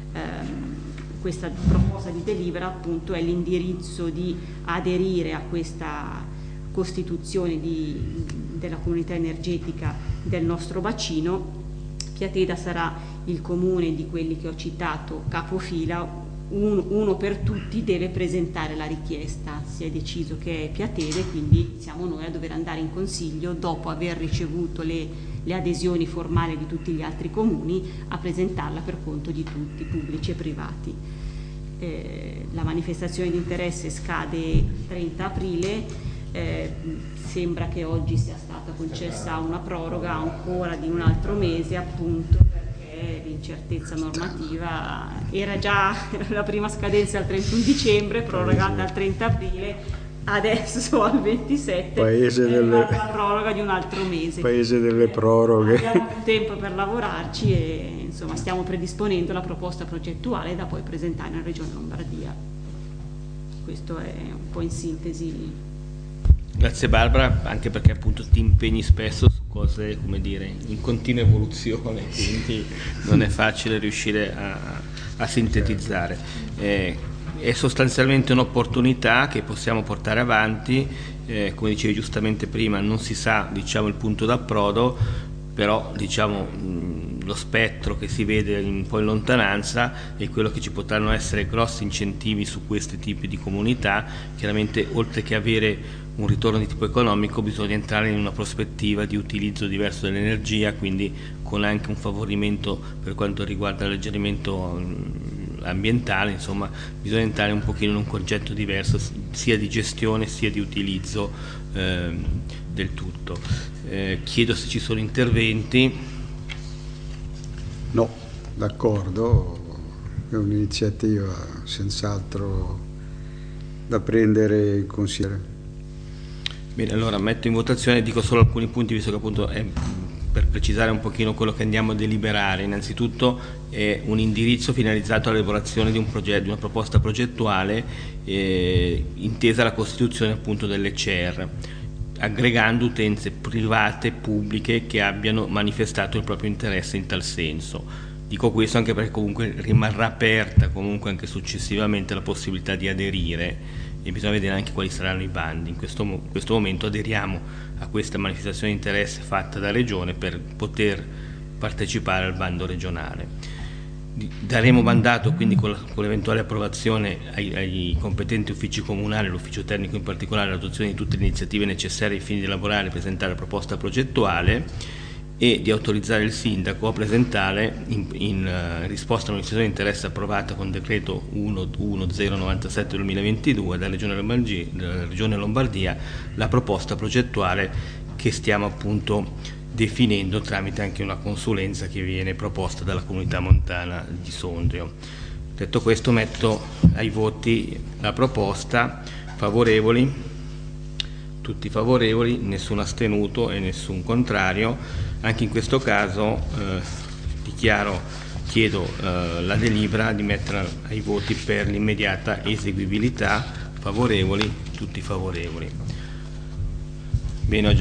proposta di delibera appunto è l'indirizzo di aderire a questa costituzione della comunità energetica del nostro bacino. Piateda sarà il comune di quelli che ho citato capofila, uno per tutti deve presentare la richiesta. Si è deciso che è Piateda e quindi siamo noi a dover andare in consiglio, dopo aver ricevuto le adesioni formali di tutti gli altri comuni, a presentarla per conto di tutti, pubblici e privati. La manifestazione di interesse scade 30 aprile. Sembra che oggi sia stata concessa una proroga ancora di un altro mese, appunto perché l'incertezza normativa era già la prima scadenza al 31 dicembre, prorogata al 30 aprile, adesso al 27 la proroga di un altro mese. Paese delle proroghe. Abbiamo più tempo per lavorarci e insomma stiamo predisponendo la proposta progettuale da poi presentare in Regione Lombardia. Questo è un po' in sintesi. Grazie Barbara, anche perché appunto ti impegni spesso su cose, come dire, in continua evoluzione, quindi non è facile riuscire a sintetizzare. È sostanzialmente un'opportunità che possiamo portare avanti, come dicevi giustamente prima, non si sa, diciamo, il punto d'approdo, però diciamo lo spettro che si vede un po' in lontananza è quello che ci potranno essere grossi incentivi su questi tipi di comunità. Chiaramente, oltre che avere un ritorno di tipo economico, bisogna entrare in una prospettiva di utilizzo diverso dell'energia, quindi con anche un favorimento per quanto riguarda l'alleggerimento ambientale. Insomma, bisogna entrare un pochino in un concetto diverso sia di gestione sia di utilizzo del tutto. Chiedo se ci sono interventi. No, d'accordo, è un'iniziativa senz'altro da prendere in considerazione. Bene, allora metto in votazione, dico solo alcuni punti, visto che appunto è per precisare un pochino quello che andiamo a deliberare. Innanzitutto è un indirizzo finalizzato all'elaborazione di un progetto, di una proposta progettuale intesa alla costituzione appunto delle CER, aggregando utenze private e pubbliche che abbiano manifestato il proprio interesse in tal senso. Dico questo anche perché comunque rimarrà aperta comunque anche successivamente la possibilità di aderire, e bisogna vedere anche quali saranno i bandi. In questo momento aderiamo a questa manifestazione di interesse fatta da Regione per poter partecipare al bando regionale. Daremo mandato quindi con l'eventuale approvazione ai competenti uffici comunali, l'ufficio tecnico in particolare, l'adozione di tutte le iniziative necessarie ai fini di elaborare e presentare la proposta progettuale, e di autorizzare il sindaco a presentare in risposta a un'iniziativa di interesse approvata con decreto 11097/2022 dalla Regione Lombardia la proposta progettuale che stiamo appunto definendo tramite anche una consulenza che viene proposta dalla comunità montana di Sondrio. Detto questo, metto ai voti la proposta. Favorevoli? Tutti favorevoli, nessun astenuto e nessun contrario. Anche in questo caso chiedo la delibera di mettere ai voti per l'immediata eseguibilità. Favorevoli? Tutti favorevoli. Bene, oggi